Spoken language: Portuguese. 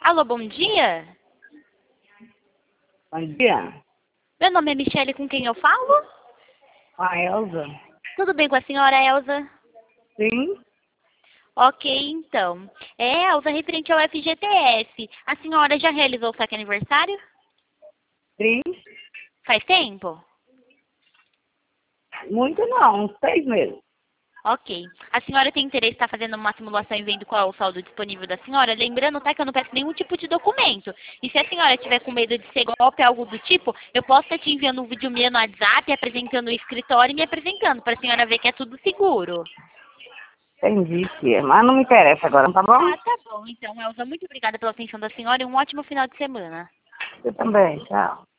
Alô, bom dia. Bom dia. Meu nome é Michele, com quem eu falo? A Elza? Tudo bem com a senhora Elza? Sim, Ok, então. É Elza, referente ao FGTS. A senhora já realizou o saque aniversário? sim. Faz tempo? Muito não, uns 6 meses. Ok. A senhora tem interesse em estar fazendo uma simulação e vendo qual é o saldo disponível da senhora? Lembrando, tá, que eu não peço nenhum tipo de documento. E se a senhora tiver com medo de ser golpe, algo do tipo, eu posso estar te enviando um vídeo meu no WhatsApp, apresentando o escritório e me apresentando, para a senhora ver que é tudo seguro. Entendi, tia. Mas não me interessa agora, tá bom? Ah, tá bom. Então, Elza, muito obrigada pela atenção da senhora e um ótimo final de semana. Você também, tchau.